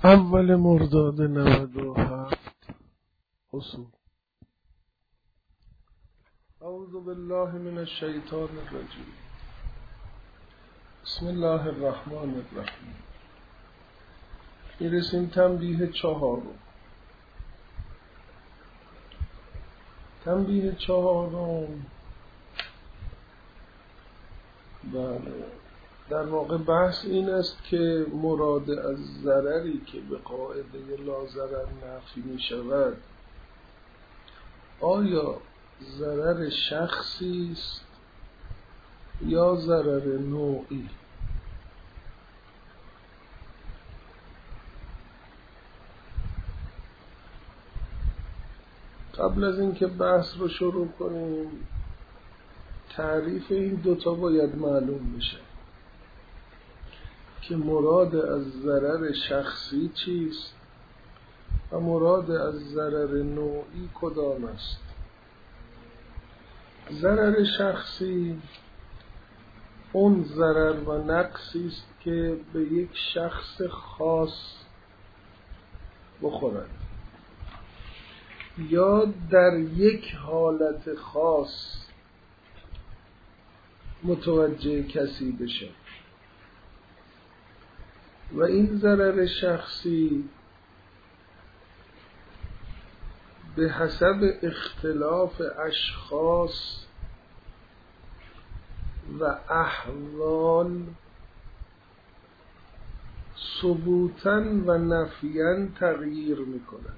اول مرداد 97 اصول. اعوذ بالله من الشیطان الرجیم. بسم الله الرحمن الرحیم. میرسیم تنبیه 4. تنبیه 4 بله، در واقع بحث این است که مراد از ضرری که به قاعده لا ضرر نفی می شود آیا ضرر شخصی است یا ضرر نوعی؟ قبل از اینکه بحث رو شروع کنیم تعریف این دوتا باید معلوم بشه که مراد از ضرر شخصی چیست و مراد از ضرر نوعی کدام است. ضرر شخصی اون ضرر و نقصی است که به یک شخص خاص بخورد یا در یک حالت خاص متوجه کسی بشه و این ضرر شخصی به حسب اختلاف اشخاص و احوال ثبوتاً و نفیاً تغییر میکنند.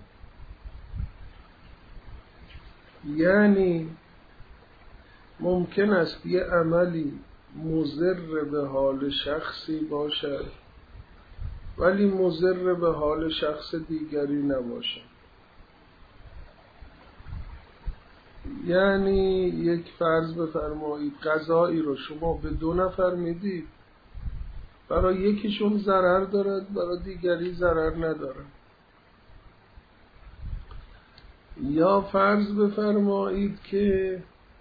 یعنی ممکن است یه عملی مضر به حال شخصی باشد ولی مضر به حال شخص دیگری نباشد. یعنی یک فرض بفرمایید غذایی رو شما به 2 نفر میدید، برای یکیشون ضرر دارد برای دیگری ضرر ندارد. یا فرض بفرمایید که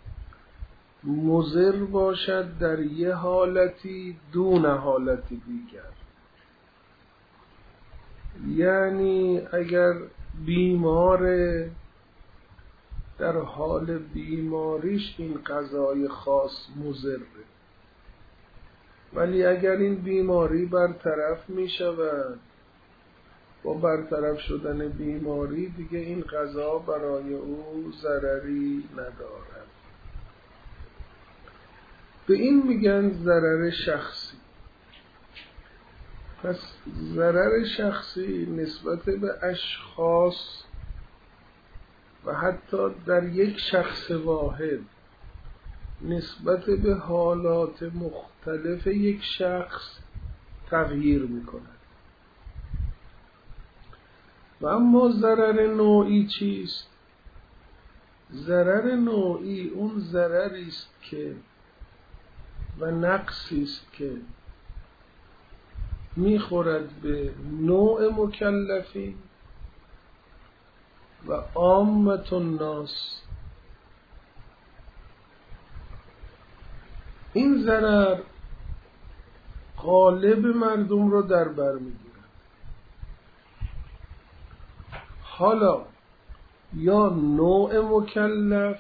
مضر باشد در یه حالتی دون حالت دیگر. یعنی اگر بیمار در حال بیماریش این غذای خاص مضره، ولی اگر این بیماری برطرف می شود با برطرف شدن بیماری دیگه این غذا برای او ضرری ندارد. به این میگن ضرر شخصی. پس ضرر شخصی نسبت به اشخاص و حتی در یک شخص واحد نسبت به حالات مختلف یک شخص تغییر میکند. و اما ضرر نوعی چیست؟ ضرر نوعی اون ضرری است که و نقصی است که میخورد به نوع مکلفین و عامة الناس. این ضرر غالب مردم رو در بر میگیرد. حالا یا نوع مکلف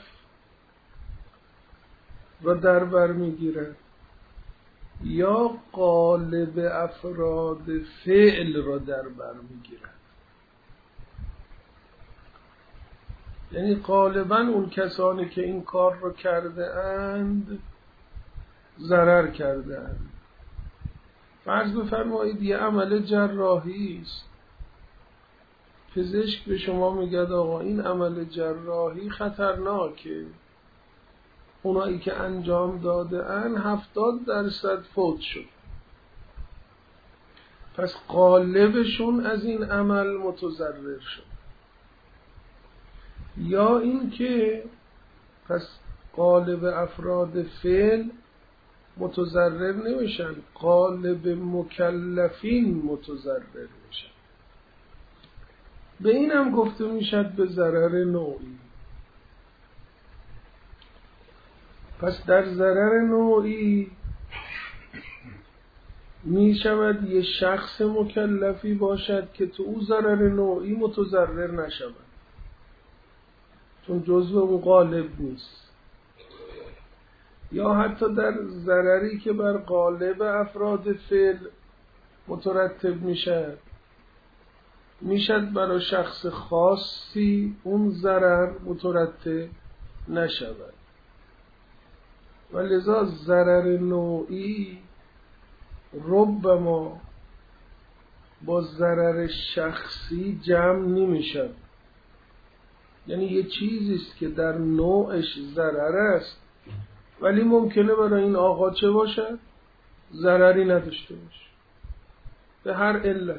رو در بر میگیرد یا غالب افراد فعل رو در بر میگیرد. یعنی غالباً اون کسانی که این کار رو کرده اند ضرر کرده اند. فرض بفرمایید یه عمل جراحی است، پزشک به شما میگه آقا این عمل جراحی خطرناکه، اونایی که انجام داده اند 70% فوت شد. پس غالبشون از این عمل متضرر شد. یا این که پس غالب افراد فعل متضرر نمیشن، غالب مکلفین متضرر میشن. به این هم گفته میشد به ضرر نوعی. پس در ضرر نوعی می شود یه شخص مکلفی باشد که تو او ضرر نوعی متضرر نشود، چون جزء اون قالب نیست، یا حتی در ضرری که بر قالب افراد فعل مترتب میشد برای شخص خاصی اون ضرر مترتب نشود و لذا ضرر نوعی ربما با ضرر شخصی جمع نمیشد. یعنی یه چیزیست که در نوعش ضرر است ولی ممکنه برای این آقا چه باشد؟ ضرری نداشته باشه به هر علتی.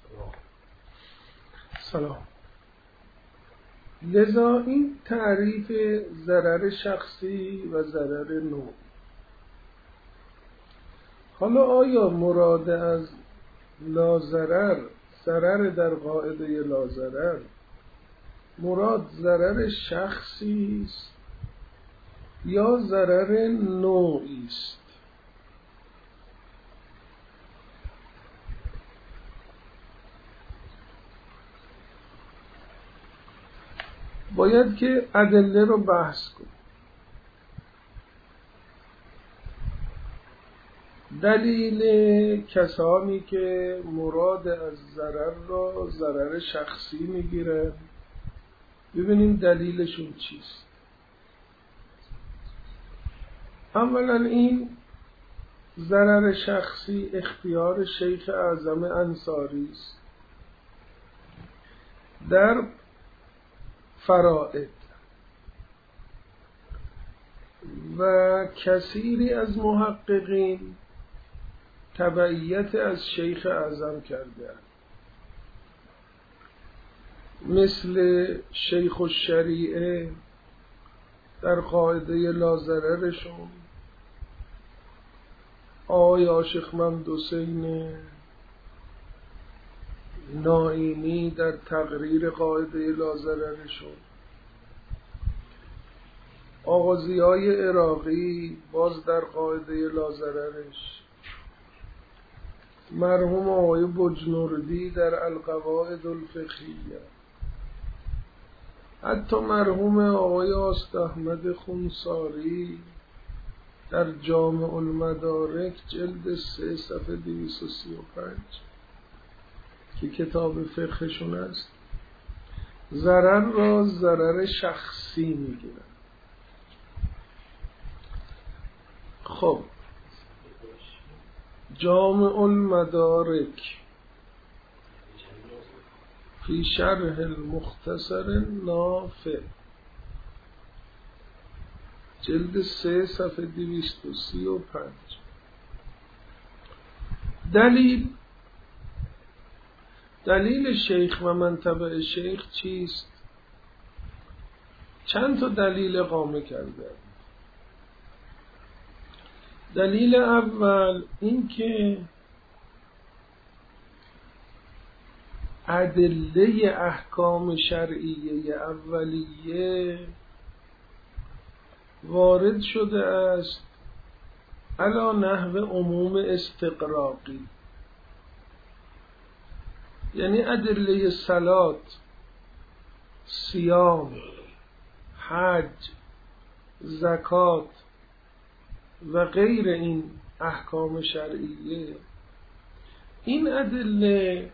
سلام. لذا این تعریف ضرر شخصی و ضرر نوعی. حالا آیا مراد از لاضرر، ضرر در قاعده لاضرر، مراد ضرر شخصی است یا ضرر نوعی است؟ باید که ادله رو بحث کنیم. دلیل کسانی که مراد از ضرر را ضرر شخصی میگیرن، ببینیم دلیلشون چیست. اولا این ضرر شخصی اختیار شیخ اعظم انصاری است در فرائض و کثیری از محققین تبعیت از شیخ اعظم کردند، مثل شیخ الشریعه در قاعده لاضررشون، آقای عاشق محمد حسین نائینی در تقریر قاعده لاضررشون، آقا ضیای عراقی باز در قاعده لاضررش، مرحوم آقای بجنوردی در القواعد الفقهیه، حتی مرحوم آقای آست احمد خونساری در جامع المدارک جلد 3 صفحه 235 که کتاب فقهشون است، ضرر را ضرر شخصی میگیرن. خب جامع المدارک فی شرح المختصر نافع جلد 3 صفحه 235. دلیل شیخ و منطبع شیخ چیست؟ چند تا دلیل قامه کرده. دلیل اول این که ادله احکام شرعیه اولیه وارد شده است علی نحو عموم استقراقی، یعنی ادله صلات، صیام، حج، زکات و غیر این احکام شرعیه، این ادله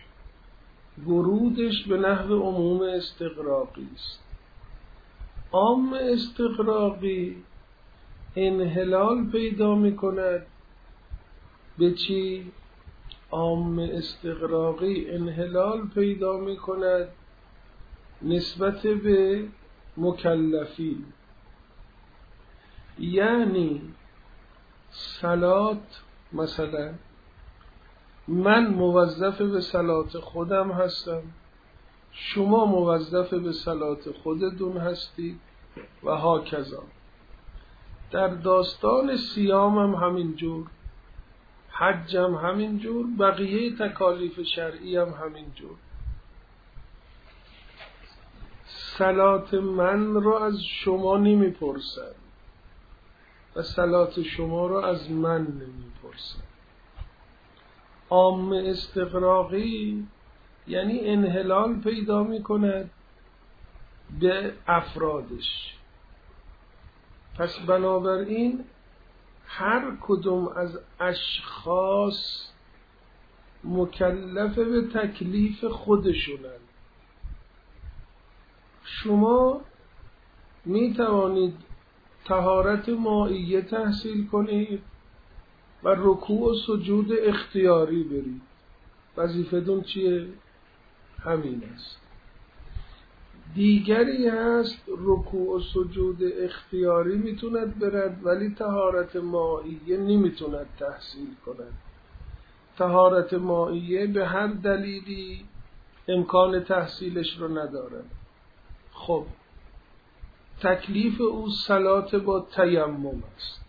ورودش به نحو عموم استقراقی است. عام استقراقی انحلال پیدا می کند به چی؟ عام استقراقی انحلال پیدا می کند نسبت به مکلفین، یعنی صلات، مثلا من موظف به صلات خودم هستم، شما موظف به صلات خودتون هستید و هاکذا. در داستان صیام هم همینجور، حج هم همینجور، بقیه تکالیف شرعی هم همینجور. صلات من رو از شما نمیپرسن و صلات شما رو از من نمیپرسن. عام استغراقی یعنی انحلال پیدا میکند به افرادش. پس بنابراین هر کدوم از اشخاص مکلف به تکلیف خودشونن. شما می توانید طهارت مائیه تحصیل کنید و رکوع و سجود اختیاری برید. وظیفتون چیه؟ همین است. دیگری هست رکوع و سجود اختیاری میتوند برد ولی طهارت مائیه نمیتوند تحصیل کند. طهارت مائیه به هر دلیلی امکان تحصیلش رو ندارد. خب تکلیف او صلات با تیمم است.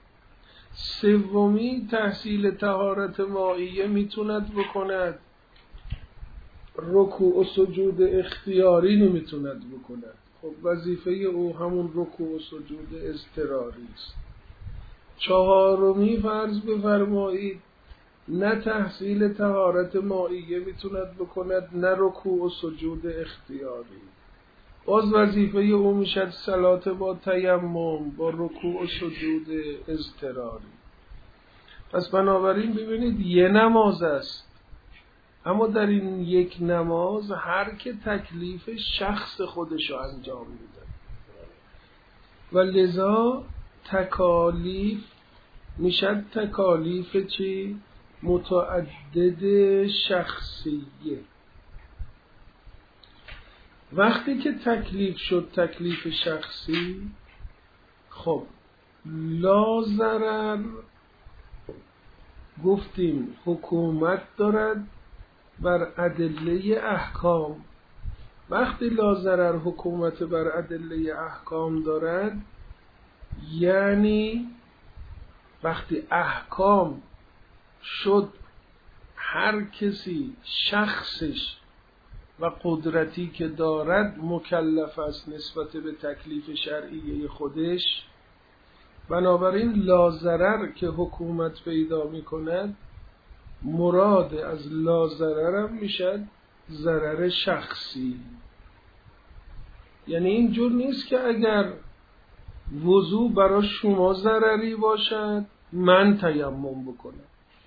سومی تحصیل طهارت مائیه میتوند بکند، رکوع و سجود اختیاری نمیتوند بکند. خب وظیفه او همون رکوع و سجود اضطراری است. چهارمی فرض بفرمایید نه تحصیل طهارت مائیه میتوند بکند نه رکوع و سجود اختیاری. باز وظیفه او میشد صلات با تیمم با رکوع و سجود اضطراری. پس بنابراین ببینید یه نماز است، اما در این یک نماز هر که تکلیف شخص خودشو انجام میده و لذا تکالیف میشد تکالیف چی؟ متعدد شخصیه. وقتی که تکلیف شد تکلیف شخصی، خب لا ضرر گفتیم حکومت دارد بر ادله احکام. وقتی لا ضرر حکومت بر ادله احکام دارد یعنی وقتی احکام شد هر کسی شخصش و قدرتی که دارد مکلف است نسبت به تکلیف شرعیه خودش. بنابراین لا ضرر که حکومت پیدا می کند مراد از لا ضرر هم میشد ضرر شخصی. یعنی اینجور نیست که اگر وضو برای شما ضرری باشد من تیمم بکنم،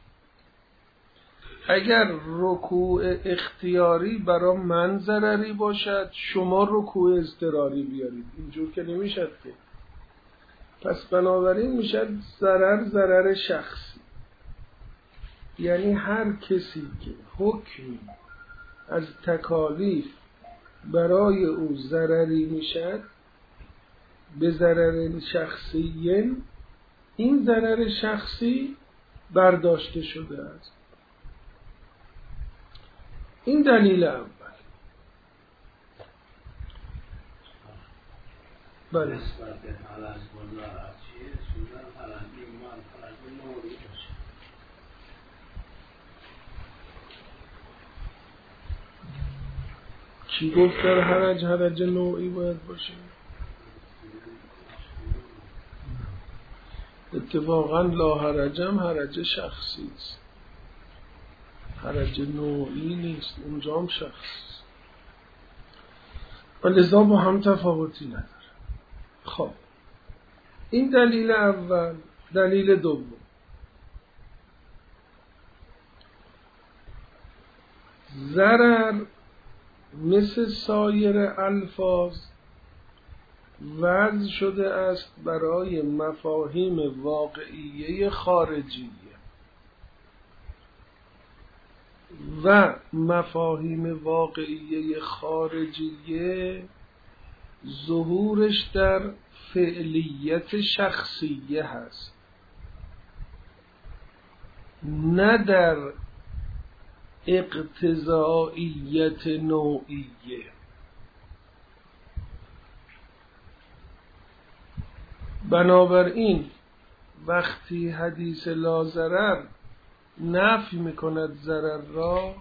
اگر رکوع اختیاری برای من ضرری باشد شما رکوع اضطراری بیارید. اینجور که نمیشد که. پس بنابراین میشد ضرر شخصی. یعنی هر کسی که حکمی از تکالیف برای او ضرری میشد به ضرر شخصی، این ضرر شخصی برداشته شده است. این دلیل اول. بله. کی گفت در حرج نوعی باید باشه؟ اتفاقا لا حرجم حرج شخصی است، حرج نوعی نیست، اونجا هم شخص و لذا با هم تفاوتی نداره. خب این دلیل اول. دلیل دوم، ضرر مثل سایر الفاظ وضع شده است برای مفاهیم واقعیه خارجیه و مفاهیم واقعیه خارجیه ظهورش در فعلیت شخصیه هست نه در اقتضائیت نوعیه. بنابراین وقتی حدیث لا ضرر نفی میکند ضرر را،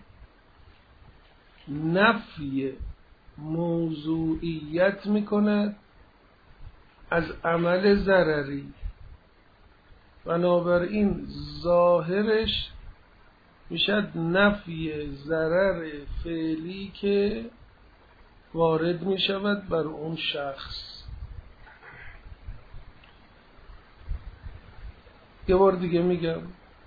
نفی موضوعیت میکند از عمل ضرری. بنابراین ظاهرش میشد نفی ضرر فعلی که وارد میشود بر اون شخص. یه بار دیگه میگم،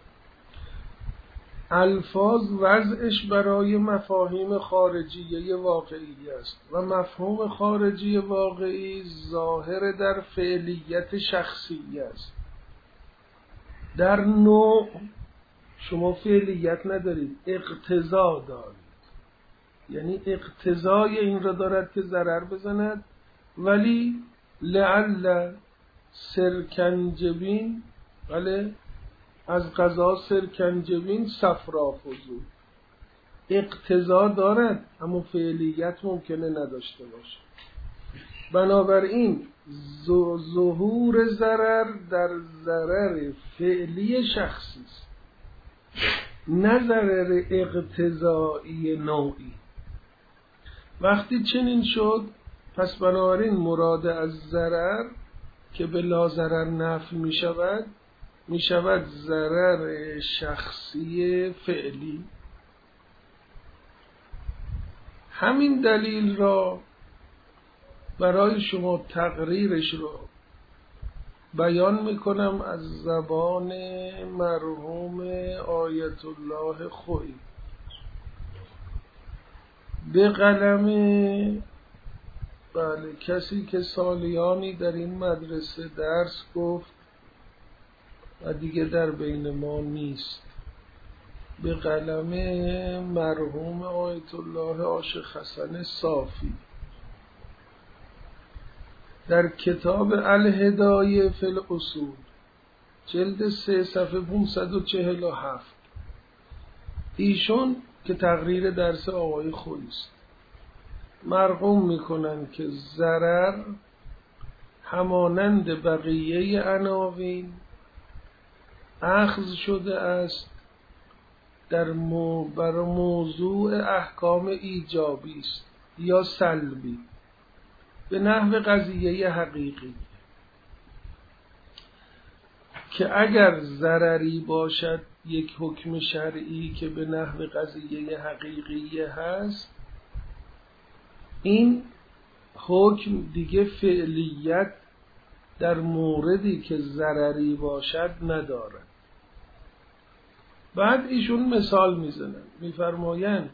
الفاظ وضعش برای مفاهیم خارجیه واقعی است و مفهوم خارجی واقعی ظاهر در فعلیت شخصی است. در نوع شما فعلیت ندارید، اقتضا دارید، یعنی اقتضای این را دارد که ضرر بزند، ولی لعل سرکنجبین، بله، از قضا سرکنجبین صفرا فزود، اقتضا دارد اما فعلیت ممکنه نداشته باشه. بنابراین ظهور ضرر در ضرر فعلی شخصی است، نه ضرر اقتضایی نوعی. وقتی چنین شد، پس بنابراین مراد از ضرر که بلا ضرر نفی می شود ضرر شخصی فعلی. همین دلیل را برای شما تقریرش رو بیان میکنم از زبان مرحوم آیت الله خویی به قلم کسی که سالیانی در این مدرسه درس گفت و دیگه در بین ما نیست، به قلم مرحوم آیت الله عاشق حسن صافی در کتاب الهدایه فی الاصول جلد 3 صفحه 547. ایشون که تقریر درس آقای خویی است مرقوم میکنن که ضرر همانند بقیه عناوین اخذ شده است بر موضوع احکام ایجابی است یا سلبی به نحو قضیه حقیقی، که اگر ضرری باشد یک حکم شرعی که به نحو قضیه حقیقی هست، این حکم دیگه فعلیت در موردی که ضرری باشد ندارد. بعد ایشون مثال میزنن، میفرمایند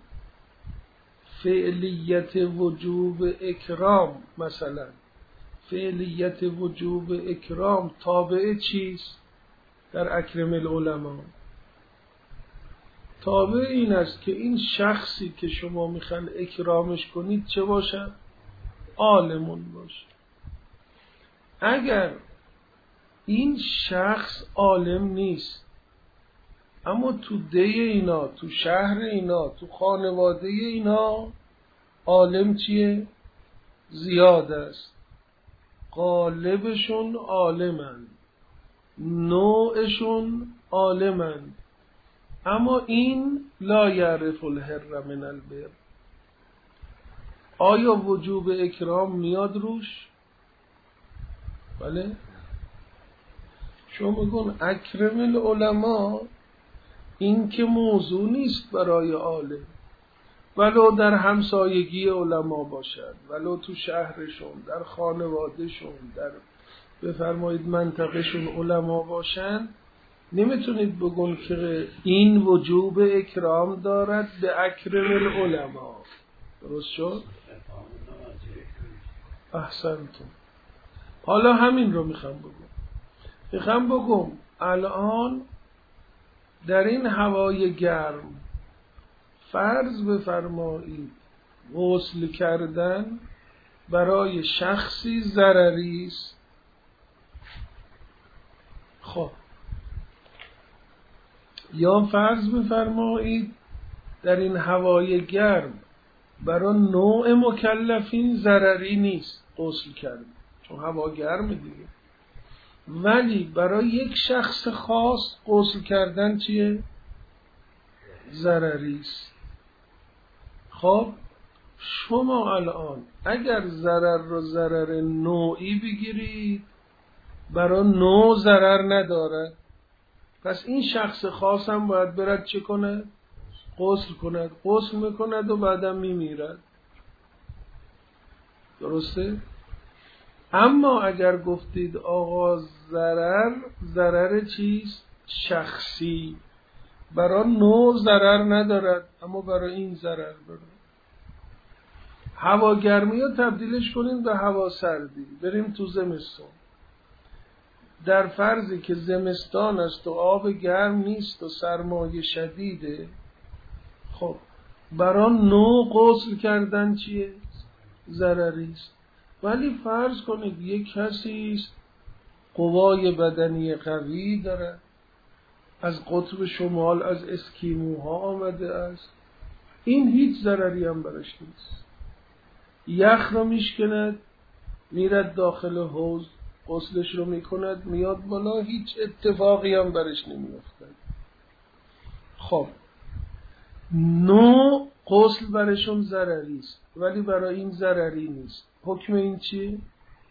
فعلیت وجوب اکرام، مثلا فعلیت وجوب اکرام تابع چیست در اکرم العلماء؟ تابع این است که این شخصی که شما میخواین اکرامش کنید چه باشد؟ عالمون باشه. اگر این شخص عالم نیست اما تو ده اینا، تو شهر اینا، تو خانواده اینا عالم چیه؟ زیاد است، غالبشون عالمند، نوعشون عالمند، اما این لا یعرف الحر من البر. آیا وجوب اکرام میاد روش؟ بله. شما بگون اکرم العلماء این که موضوع نیست برای عالم، ولو در همسایگی علما باشد، ولو تو شهرشون، در خانوادهشون، در بفرمایید منطقهشون علما باشن، نمیتونید بگون که این وجوب اکرام دارد به اکرم العلماء. درست شد؟ احسنتون. حالا همین رو میخوام بگم الان در این هوای گرم فرض بفرمایید غسل کردن برای شخصی ضرری است. خب یا فرض بفرمایید در این هوای گرم برای نوع مکلفین ضرری نیست غسل کردن، چون هوا گرمه دیگه، ولی برای یک شخص خاص غسل کردن چیه؟ ضرری است. خب شما الان اگر ضرر رو ضرر نوعی بگیرید، برای نوع ضرر ندارد، پس این شخص خاص هم باید برد چه کند؟ غسل کند. غسل میکند و بعدم میمیرد. درسته؟ اما اگر گفتید آقا ضرر چیست؟ شخصی، برای نوع ضرر ندارد اما برای این ضرر دارد. هوا گرمی رو تبدیلش کنیم به هوا سردی، بریم تو زمستان. در فرضی که زمستان است و آب گرم نیست و سرمایه شدیده، خب برای نوع غسل کردن چیه؟ ضرری است. ولی فرض کنید یک کسی است قوای بدنی قوی داره، از قطب شمال از اسکیموها آمده است، این هیچ ضرری هم برش نیست. یخ رو میشکند، میرد داخل حوض، غسلش رو میکند، میاد بالا، هیچ اتفاقی هم برش نمیافتد. خب نوع غسل برشون ضرری است ولی برای این ضرری نیست. حکم این چیه؟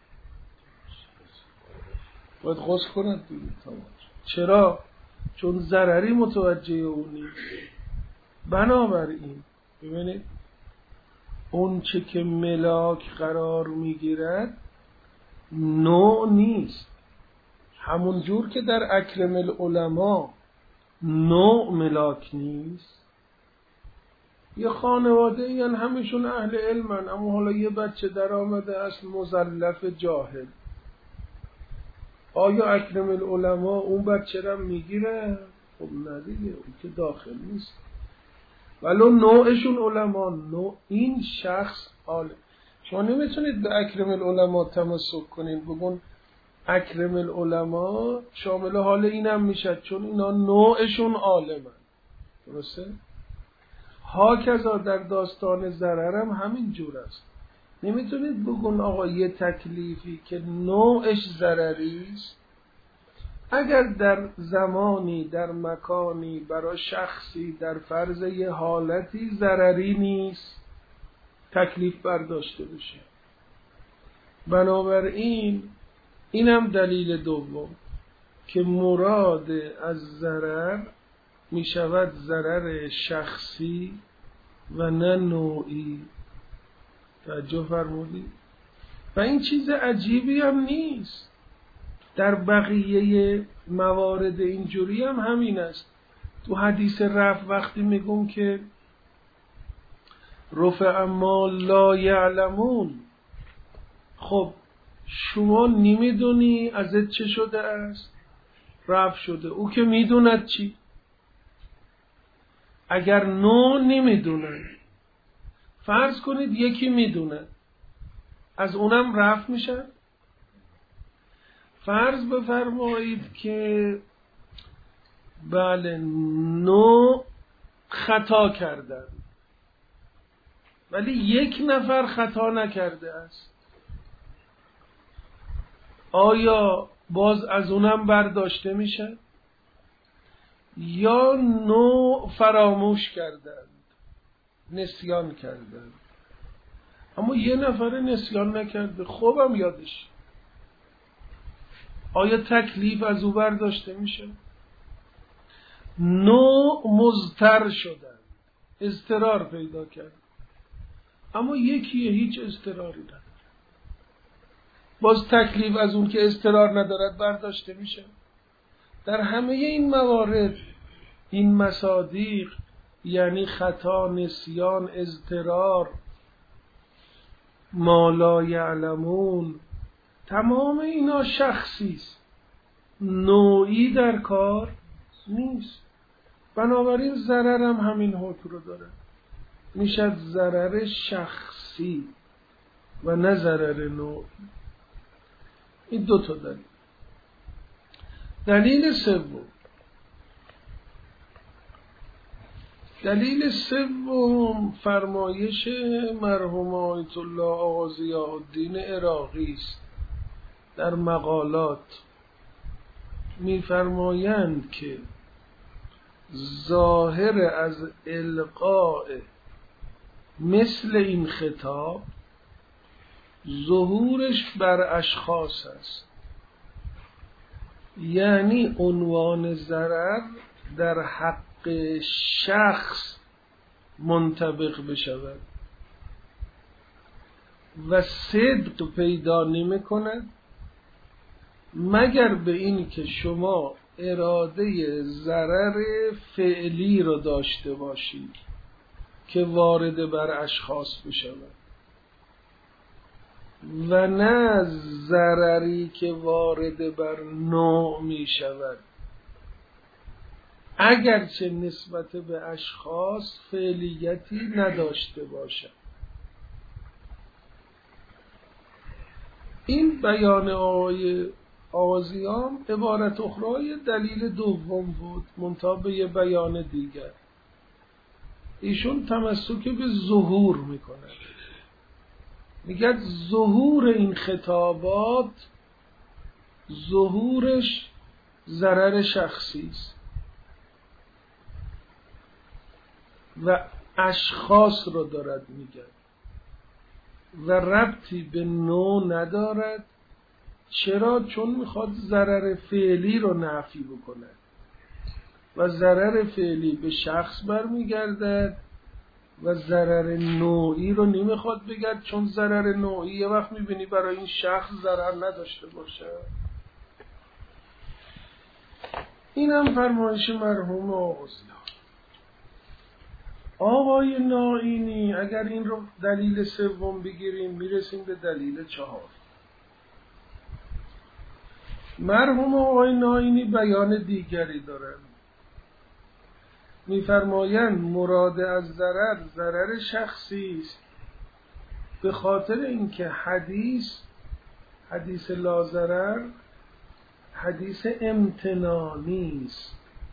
باید غسل کند دیگه. چرا؟ چون ضرری متوجه اون نیست. بنابراین ببینید اون چه که ملاک قرار میگیرد نوع نیست. همون جور که در اکرم العلماء نوع ملاک نیست. یه خانواده یعنی همشون اهل علمن، اما حالا یه بچه در آمده است مزلف جاهل، آیا اکرم العلماء اون بچه را میگیره؟ خب ندیگه، اون که داخل نیست. ولو نوعشون علما، نوع این شخص حاله. شما نمیتونید به اکرم العلماء تمسک کنید بگون اکرم العلماء شامل حال اینم میشد، چون اینا نوعشون عالمن. درسته؟ هاکذا در داستان ضرر هم همین جور است. نمیتونید بگون آقا یه تکلیفی که نوعش ضرری است، اگر در زمانی در مکانی برای شخصی در فرض یه حالتی ضرری نیست تکلیف برداشته بشه. بنابراین اینم دلیل دوم که مراد از ضرر می شود ضرر شخصی و نه نوعی. توجه فرمودید؟ و این چیز عجیبی هم نیست. در بقیه موارد اینجوری هم همین است. تو حدیث رفع وقتی میگم که رفع ما لا یعلمون، خب شما نمیدونی ازت چه شده است؟ رفع شده. او که میدوند چی؟ اگر نوع نمیدونه، فرض کنید یکی میدونه، از اونم رفع میشه. فرض بفرمایید که بله نوع خطا کردن ولی یک نفر خطا نکرده است، آیا باز از اونم برداشته میشه؟ یا نوع فراموش کردند، نسیان کردند، اما یه نفر نسیان نکرده، خوبم یادش، آیا تکلیف از او برداشته میشه؟ نوع مضطر شدن، اضطرار پیدا کرد، اما یکیه هیچ اضطراری نداره، باز تکلیف از اون که اضطرار ندارد برداشته میشه. در همه این موارد این مصادیق یعنی خطا، نسیان، اضطرار، ما لا یعلمون، تمام اینا شخصی است، نوعی در کار نیست. بنابراین ضرر هم همین حکم رو داره، میشه ضرر شخصی و نه ضرر نوعی. این دو تا دلیل. دلیل سوم فرمایش مرحوم آیت الله آقا ضیاءالدین عراقی است. در مقالات می‌فرمایند که ظاهر از القاء مثل این خطاب ظهورش بر اشخاص است. یعنی عنوان ضرر در حق شخص منطبق بشود و صدق پیدا نمی کند مگر به این که شما اراده ضرر فعلی رو داشته باشید که وارد بر اشخاص بشود و نه ضرری که وارد بر نوع می شود اگرچه نسبت به اشخاص فعلیتی نداشته باشد. این بیان آقای آغازیان عبارت اخرای دلیل دوم بود منتها به یه بیان دیگر. ایشون تمسک به ظهور میکنه، میگه ظهور این خطابات ظهورش ضرر شخصی است و اشخاص رو دارد میگه و ربطی به نوع ندارد. چرا؟ چون میخواد ضرر فعلی رو نفی بکنه و ضرر فعلی به شخص برمیگردد و ضرر نوعی رو نمیخواد بگرد، چون ضرر نوعی یه وقت میبینی برای این شخص ضرر نداشته باشه. این هم فرمایش مرحوم آغازیان. آقای نائینی اگر این رو دلیل سوم بگیریم میرسیم به دلیل 4. مرحوم آقای نائینی بیان دیگری دارند، میفرمایند مراد از ضرر ضرر شخصی است به خاطر اینکه حدیث لا ضرر حدیث امتنانی است،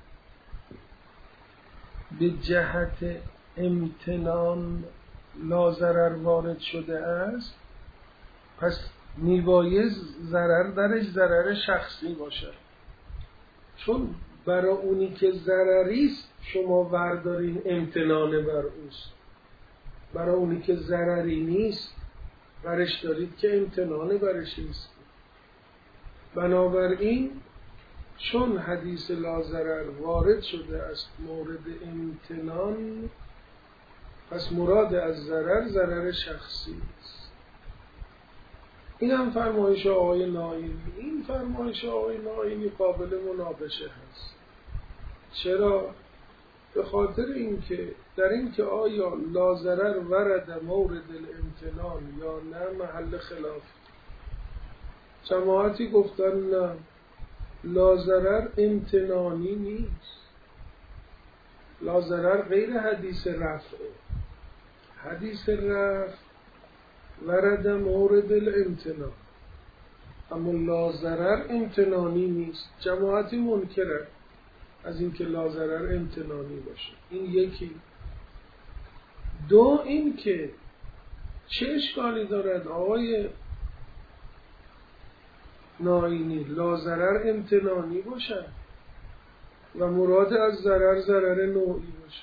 به جهت امتنان لا ضرر وارد شده است، پس میبایست ضرر درش ضرر شخصی باشه، چون برای اونی که ضرری است شما وردارین امتنان بر اوست، برای اونی که ضرری نیست برش دارید که امتنان برش نیست. بنابراین چون حدیث لا ضرر وارد شده است مورد امتنان، پس مراد از ضرر ضرر شخصی است. این هم فرمایش آقای نائینی. این فرمایش آقای نائینی قابل مناقشه هست. چرا؟ به خاطر اینکه در اینکه آیا لا ضرر ورد مورد الامتنان یا نه محل خلاف. جماعتی گفتن نه، لا ضرر امتنانی نیست، لا ضرر غیر حدیث رفعه. حدیث رفع ورد مورد الامتنان، اما لا ضرر امتنانی نیست. جماعتی منکره از اینکه لا ضرر امتنانی باشه. این یکی. دو، این که چه اشکالی دارد آقای نائینی لا ضرر امتنانی باشه و مراد از ضرر ضرر نوعی باشه؟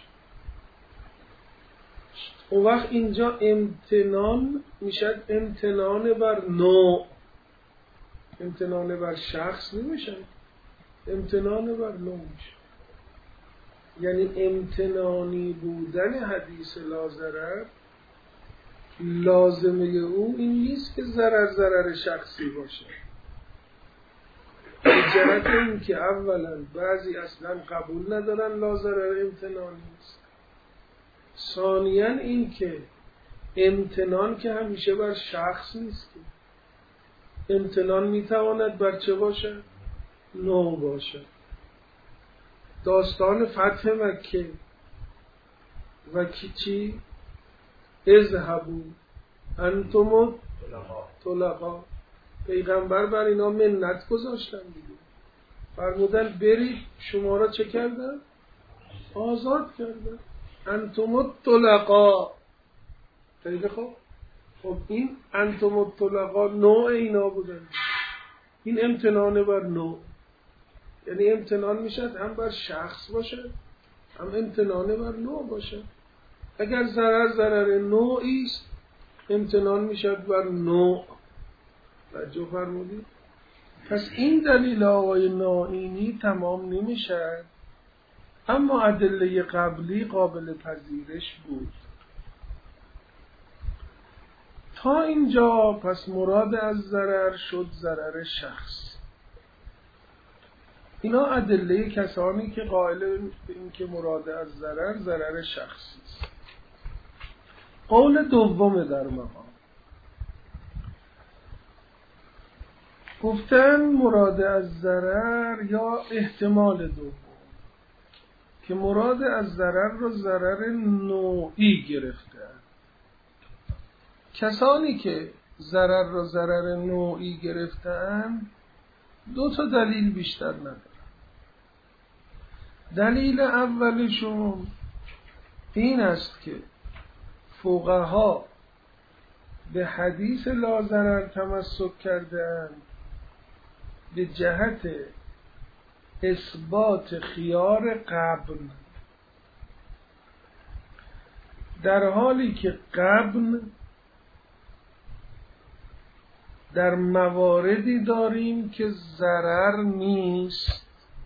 اون وقت اینجا امتنان میشد امتنان بر نوع، امتنان بر شخص نمیشه، امتنان بر نوع میشه. یعنی امتنانی بودن حدیث لا ضرر لازمه او این نیست که ضرر ضرر شخصی باشه، به جهت این که اولا بعضی اصلا قبول ندارن لا ضرر امتنانی است، ثانیاً این که امتنان که همیشه بر شخص نیست، امتنان میتواند بر چه باشه؟ نوع باشه. داستان فتح مکه و چی؟ اذهبوا انتم طلقا. پیغمبر بر اینا منت گذاشتن دیگه، فرمودن برید، شما را چه کردن؟ آزاد کردن. انتم طلقا. خیلی خوب. خب این انتم طلقا نوع اینا بودن. این امتنان بر نوع، یعنی امتنان میشد هم بر شخص باشه هم امتنان بر نوع باشه. اگر ضرر ضرر نوعی است امتنان میشد بر نوع. توجه فرمودید؟ پس این دلیل آقای نائینی تمام نمیشه، اما ادله قبلی قابل پذیرش بود. تا اینجا پس مراد از ضرر شد ضرر شخص. اینا ادله کسانی که قائل به این که مراد از ضرر ضرر شخصی است. قول دوم در مقام گفتن مراد از ضرر یا احتمال دوم که مراد از ضرر رو ضرر نوعی گرفتن. کسانی که ضرر رو ضرر نوعی گرفتن دو تا دلیل بیشتر ندارن. دلیل اولشون این است که فقها به حدیث لا ضرر تمسک کردند به جهت اثبات خیار قبل، در حالی که قبل در مواردی داریم که ضرر نیست.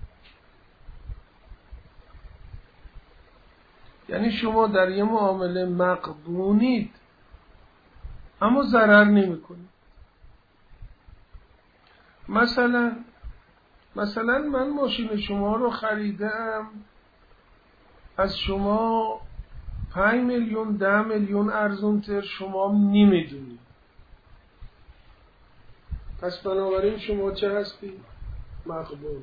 یعنی شما در یه معامله مغبونید اما ضرر نمی کنید. مثلا من ماشین شما رو خریدم، از شما 5 میلیون 10 میلیون ارزونتر شما نمیدونید. پس بنابراین شما چه هستی؟ مغبون.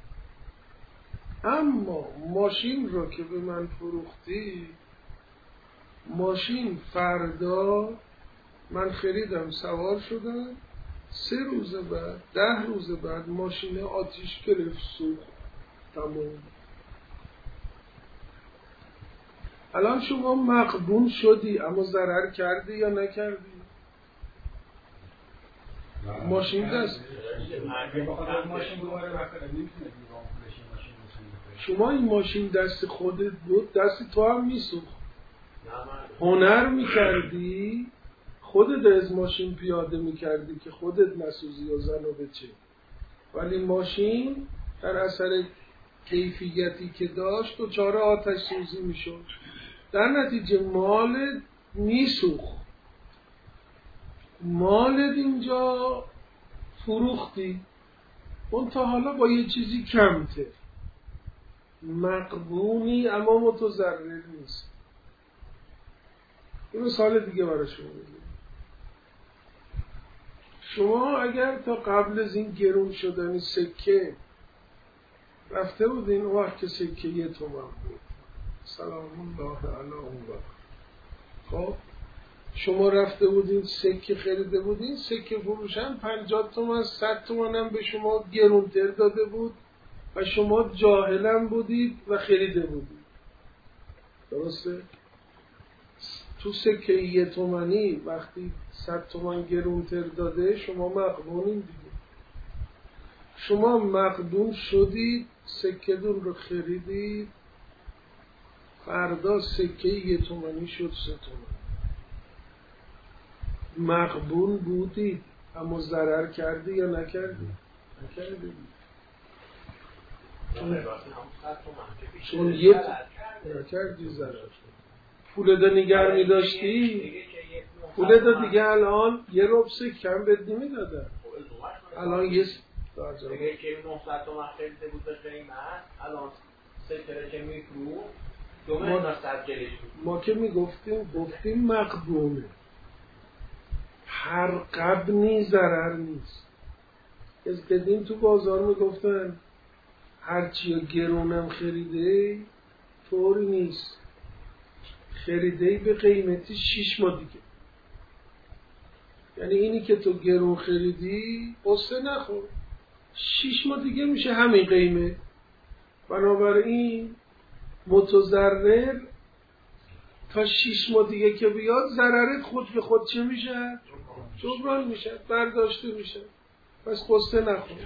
اما ماشین رو که به من فروختی، ماشین فردا من خریدم، سوار شدم، 3 روز بعد 10 روز بعد ماشین آتیش گرفت، سوخت، تمام. الان شما مغبون شدی اما ضرر کردی یا نکردی؟ ماشین دست شما این ماشین دست خودت بود، دست تو هم میسوخت. هنر میکردی، خودت از ماشین پیاده میکردی که خودت نسوزی و زن و بچه، ولی ماشین در اثر کیفیتی که داشت دچار آتش سوزی میشد، در نتیجه مالت میسوخت. مالت اینجا فروختی، اون تا حالا با یه چیزی کمتر، مغبونی اما متضرر نیست. این مثال دیگه برای شما بگیم. شما اگر تا قبل از این گرون شدن سکه رفته بودین، اون وقت که سکه 1 تومن بود، سلام الله علی اون وقت، خب شما رفته بودین سکه خریده بودین، سکه فروشن 50 تومن 100 تومن هم به شما گرونتر داده بود و شما جاهلم بودید و خریده بودید. درسته؟ تو سکه 1 تومنی وقتی 100 تومن گرونتر داده، شما مغبونین دیگه. شما مغبون شدید، سکه دون رو خریدید، فردا سکه 1 تومنی شد 3 تومن. مغبون بودید اما ضرر کردی یا نکردی؟ نکردی. چون نکردی ضرر. پولت نگر می داشتی، پولت دیگه الان 1 ربع کم بهت نمی دادن. الان یه دیگه که 900 تومن خریده بود به قیمت، الان سکره که میفروخت 2,900 جلش بود. ما که گفتیم مغبونه، هر قبنی ضرر نیست. از قدیم تو بازار میگفتن هرچی گرونم خریده طوری نیست، خریده به قیمتی 6 ماه دیگه. یعنی اینی که تو گرون خریدی قصه نخور، 6 ماه دیگه میشه همین قیمت. بنابراین متضرر تا 6 ماه دیگه که بیاد ضررت خود به خود چه میشه؟ جبران میشه، برداشته میشه. پس قصه نخور.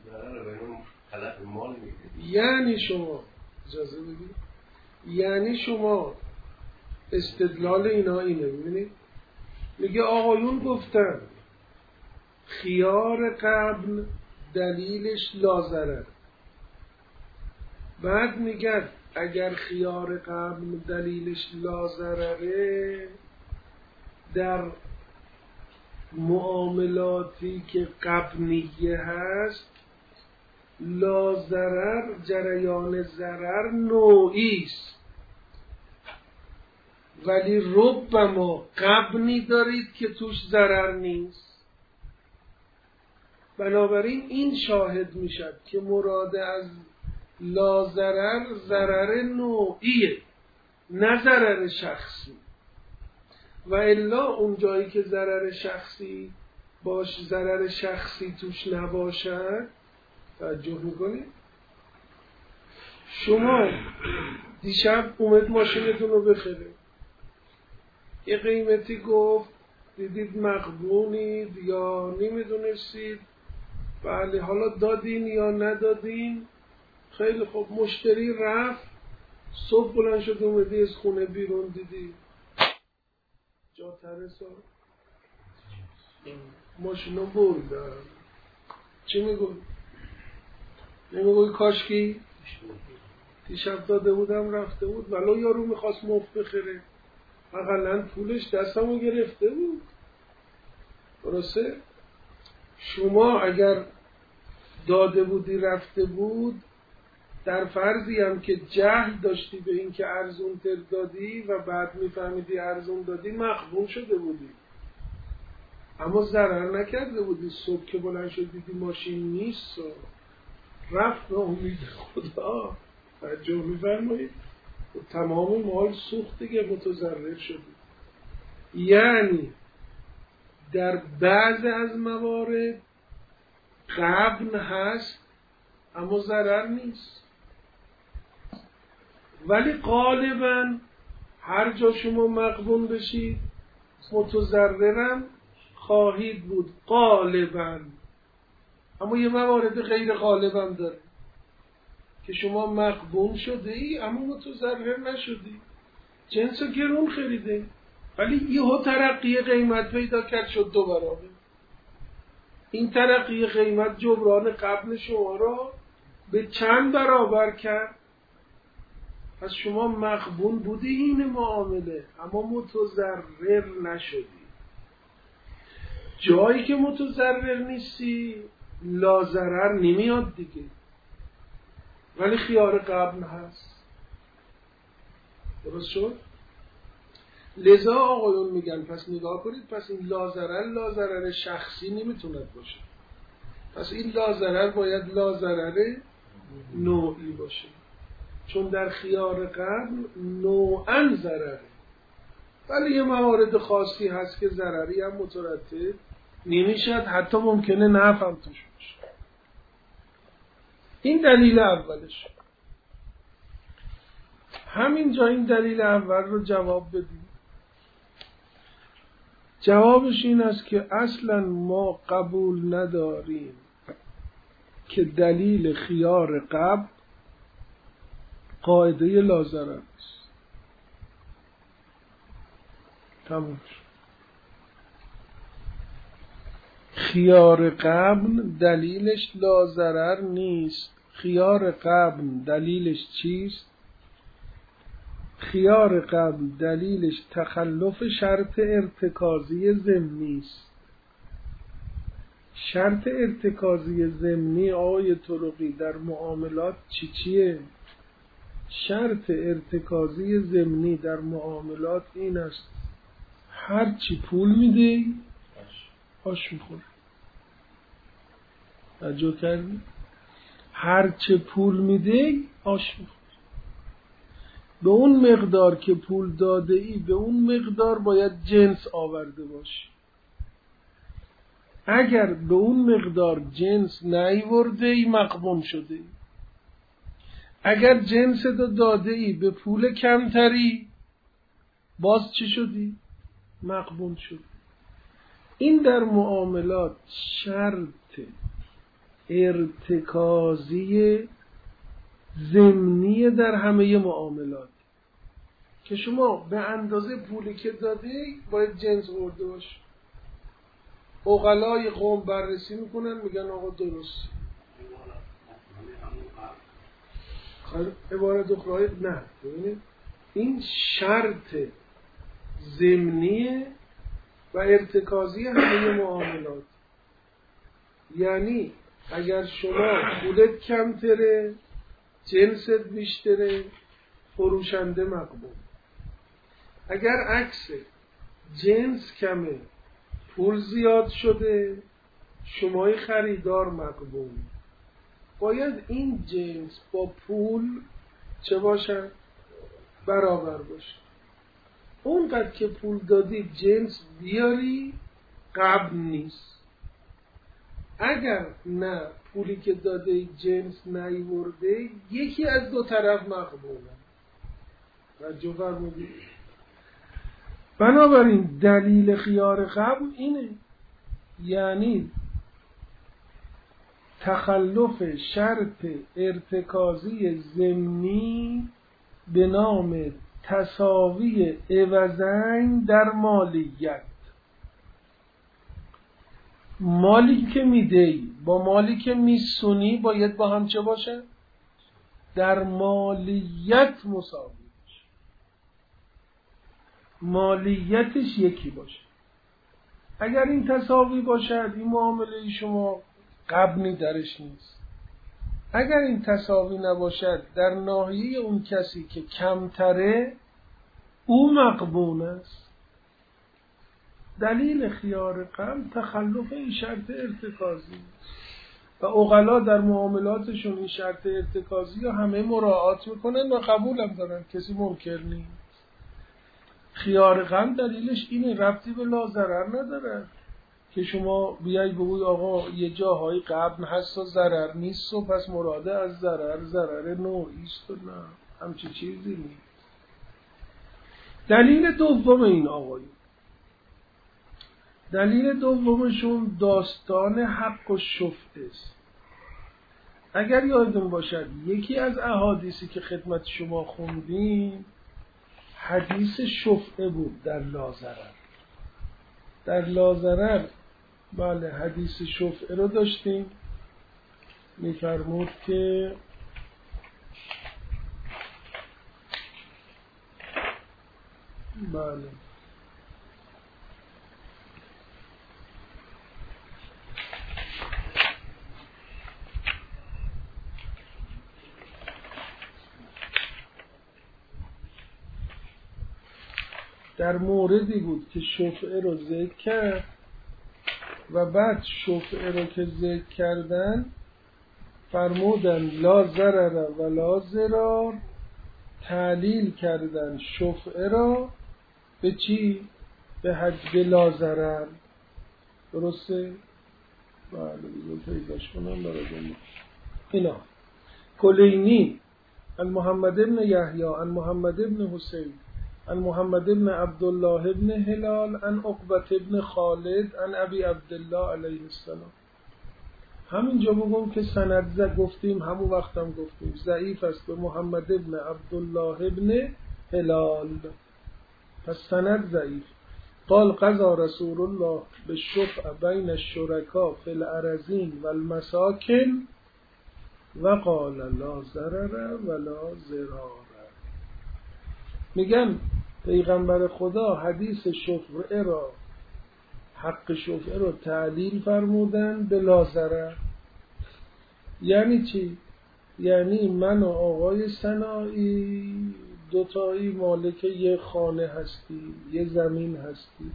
یعنی شما اجازه بدید، یعنی شما استدلال اینا اینه، ببینید میگه آقایون گفتن خیار قبل دلیلش لازرر. بعد میگن اگر خیار قبل دلیلش لازرره، در معاملاتی که قبنیه هست لازرر جریان ضرر نوعی است، ولی ربما قبنی دارید که توش ضرر نیست. بنابراین این شاهد میشد که مراد از لازرر ضرر نوعیه، نه ضرر شخصی. و الا اون جایی که ضرر شخصی توش نباشد، توجه میکنید؟ شما دیشب اومد ماشینتون رو بخره، یه قیمتی گفت، دیدید مغبونید یا نمیدونستید، بله حالا دادین یا ندادین، خیلی خوب، مشتری رفت، صبح بلند شد اومدی از خونه بیرون دیدی جا ترسا ماشینو بردن، چی میگوی؟ نمیگوی کاشکی دیشب داده بودم رفته بود، ولو یارو میخواست مفت بخره، اقلن پولش دستمو گرفته بود. درسته؟ شما اگر داده بودی رفته بود، در فرضی هم که جهل داشتی به این که ارزون تر دادی و بعد میفهمیدی ارزون دادی، مغبون شده بودی، اما ضرر نکرده بودی. صبح که بلند شد دیدی ماشین نیست و رفت به امید خدا، توجه می‌فرمایید؟ تمام مال سوخت دیگه، متضرر شدی. یعنی در بعض از موارد غبن هست اما ضرر نیست، ولی غالبا هر جا شما مغبون بشید متضررم خواهید بود غالبا. اما یه موارد غیر غالبا داره که شما مغبون شده ای اما متضرر نشدی، جنس گرون خریده ولی یهو ترقی قیمت پیدا کرد شد 2 برابر. این ترقی قیمت جبران قبل شما را به چند برابر کرد. پس شما مغبون بودی این معامله اما متضرر نشدی. جایی که متضرر نیستی لازرر نمیاد دیگه، ولی خیار قبل هست. درست شد؟ لذا آقایون میگن پس نگاه کنید، پس این لازرر شخصی نمیتوند باشه، پس این لازرر باید لازرر نوعی باشه، چون در خیار قبل نوعاً ضرره، ولی یه موارد خاصی هست که ضرری هم مترتب نمیشد، حتی ممکنه نفع هم توش باشه. این دلیل اولش. همینجا این دلیل اول رو جواب بدیم. جوابش این است که اصلا ما قبول نداریم که دلیل خیار قبل قاعده لازرر است. تموم. خیار قبل دلیلش لازرر نیست. خیار قبل دلیلش چیست؟ خیار قبل دلیلش تخلف شرط ارتکازی ضمنی است. شرط ارتکازی ضمنی آقای طرقی در معاملات چیه؟ شرط ارتکازی ضمنی در معاملات این است هر چی پول میده آش میخوره. توجه کردی؟ هر چه پول میده آش میخوره. به اون مقدار که پول داده ای به اون مقدار باید جنس آورده باشی. اگر به اون مقدار جنس نیورده ای مغبون شده ای. اگر جنس داده ای به پول کمتری باز چی شدی؟ مغبون شدی. این در معاملات شرط ارتکازی ضمنی در همه معاملات که شما به اندازه پولی که دادی باید جنس ورده باشه. عقلای قوم بررسی میکنن میگن آقا درست عبارت اخرى نه. ببینید این شرط ضمنیه و ارتکازی همه معاملات. یعنی اگر شما پولت کمتره، جنست بیشتره، فروشنده مقبول. اگر عکس جنس کمه، پول زیاد شده، شمای خریدار مقبول. باید این جنس با پول چه باشه؟ برابر باشه. اونقدر که پول دادی جنس بیاری قبل نیست. اگر نه پولی که داده جنس نیورده، یکی از دو طرف مقبوله. توجه فرمودید؟ بنابراین دلیل خیار قبل اینه، یعنی تخلف شرط ارتکازی ضمنی به نام تساوی عوضین در مالیت. مالی که میدهی با مالی که میسونی باید با هم چه باشه؟ در مالیت مساوی باشه، مالیتش یکی باشه. اگر این تساوی باشد این معامله شما غبنی درش نیست. اگر این تساوی نباشد در ناحیه اون کسی که کمتره او مقبول است. دلیل خیار قبل تخلف این شرط ارتکازی و عقلا در معاملاتشون این شرط ارتکازی رو همه مراعات میکنن و قبول هم دارن، کسی منکر نیست. خیار قبل دلیلش اینه، ربطی به لا ضرر نداره که شما بیایی بگوی آقا یه جاهای قبل هست و ضرر نیست و پس مراده از ضرر نوعی است و نه، همچی چیزی نیست. دلیل دوم این آقایی، دلیل دومشون داستان حق و شفعه است. اگر یادتون باشد یکی از احادیثی که خدمت شما خوندیم حدیث شفعه بود در لا ضرر. در لا ضرر بله حدیث شفعه رو داشتیم، میفرمود که بله در موردی بود که شفعه رو ذکر کرد و بعد شفعه رو که ذکر کردن فرمودن لا ضرر و لا ضرار، تعلیل کردن شفعه را به چی؟ به حد لا ضرر. درسته؟ بله بذار پیداش کنم برای اینا. کلینی عن محمد بن یحیی عن محمد بن حسین عن محمد بن عبدالله بن هلال عن عقبة بن خالد عن ابی عبدالله علیه السلام. همینجا بگم که سند گفتیم، همون وقتم گفتیم ضعیف است به محمد بن عبدالله بن هلال، پس سند ضعیف. قال قضى رسول الله بالشفع بین الشرکاء فی الارضین والمساکن و قال لا ضرر ولا ضرار. میگن پیغمبر خدا حدیث شفعه را، حق شفعه را تعلیل فرمودن به لا ضرر. یعنی چی؟ یعنی من و آقای سنایی دوتایی مالک یه خانه هستی، یه زمین هستی.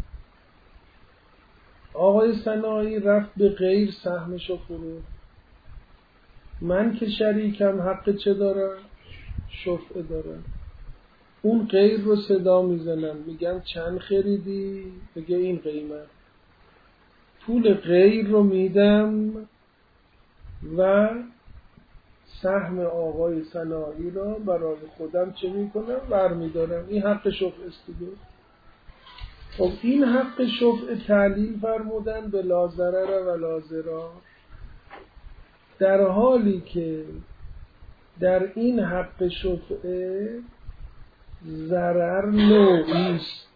آقای سنایی رفت به غیر سهمشو فروخت. من که شریکم حق چه دارم؟ شفعه دارم. اون غیر رو صدا میزنم، میگم چند خریدی؟ بگه این قیمت. پول غیر رو میدم و سهم آقای سنایی را برای خودم چه میکنم؟ برمیدارم. این حق شفعه است دیگه. خب این حق شفعه تعلیل فرمودن به لا ضرر و لا ضرار، در حالی که در این حق شفعه ضرر نوعی است.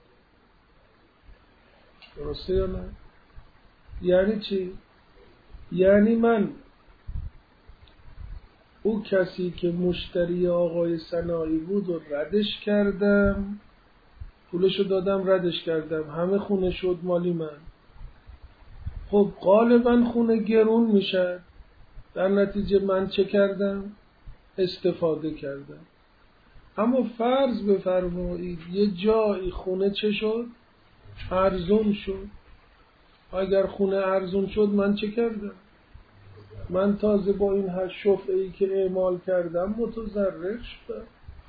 درسته یا نه؟ یعنی چی؟ یعنی من او کسی که مشتری آقای سنایی بود و ردش کردم، پولشو دادم ردش کردم، همه خونه شد مالی من. خب غالبا خونه گرون میشه، در نتیجه من چه کردم؟ استفاده کردم. اما فرض بفرمایید یه جایی خونه چه شد؟ ارزون شد. اگر خونه ارزون شد من چه کردم؟ من تازه با این هر شفعه‌ای که اعمال کردم متضرر شدم.